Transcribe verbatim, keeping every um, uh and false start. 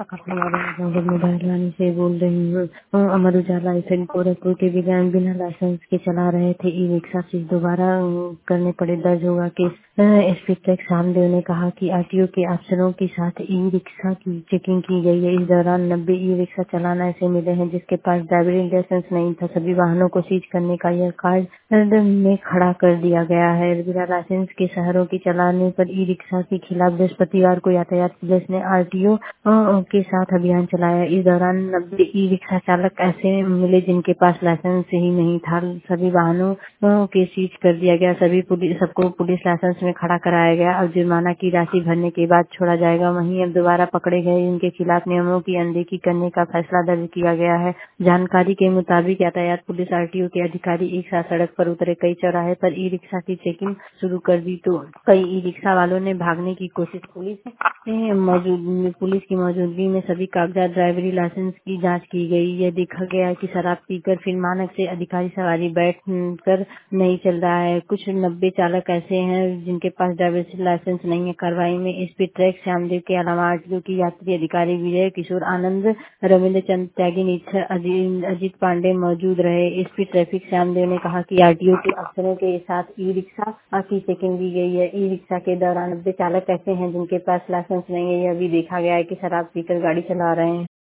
Mobile लाने से बोल रही हूँ। अ, अमर उजाला ऐसे गोरखपुर के विज्ञान बिना लाइसेंस के चला रहे थे ई रिक्शा से दोबारा अ, करने पड़े दर्ज होगा केस। एसपी टैक्स सामदेव ने कहा कि आरटीओ के अफसरों के साथ ई रिक्शा की चेकिंग की गई है। इस दौरान नब्बे ई रिक्शा चालान ऐसे मिले हैं जिसके पास ड्राइविंग लाइसेंस नहीं था। सभी वाहनों को सीज करने का यह कार्य में खड़ा कर दिया गया है। बिना लाइसेंस के शहरों की चलाने पर ई रिक्शा के खिलाफ बृहस्पतिवार को यातायात पुलिस ने आरटीओ के साथ अभियान चलाया। इस दौरान नब्बे ई रिक्शा चालक ऐसे मिले जिनके पास लाइसेंस ही नहीं था। सभी वाहनों के सीज कर दिया गया। सभी पुलिस सबको पुलिस लाइसेंस में खड़ा कराया गया। अब जुर्माना की राशि भरने के बाद छोड़ा जाएगा। वहीं अब दोबारा पकड़े गए जिनके खिलाफ नियमों की अनदेखी करने का फैसला दर्ज किया गया है। जानकारी के मुताबिक यातायात पुलिस आरटीओ के अधिकारी एक साथ सड़क पर उतरे। कई चौराहे पर ई रिक्शा की चेकिंग शुरू कर दी तो कई ई रिक्शा वालों ने भागने की कोशिश। पुलिस ने मौजूद पुलिस की मौजूदगी में सभी कागजात ड्राइवरी लाइसेंस की जांच की गई। यह देखा गया कि शराब पीकर फिर मानक से अधिकारी सवारी बैठ कर नहीं चल रहा है। कुछ नब्बे चालक ऐसे हैं जिनके पास ड्राइवरी लाइसेंस नहीं है। कार्रवाई में एसपी ट्रैक श्यामदेव के अलावा आरटीओ की यात्री अधिकारी विजय किशोर आनंद, रविंद्र चंद्र त्यागी, निरीक्षक अजी- अजीत पांडे मौजूद रहे। एसपी ट्रैफिक श्यामदेव ने कहा कि आरटीओ के अफसरों के साथ ई रिक्शा की चेकिंग की गई है। ई रिक्शा के दौरान नब्बे चालक ऐसे हैं जिनके पास लाइसेंस नहीं है। यह भी देखा गया है कि शराब पीकर गाड़ी चला रहे हैं।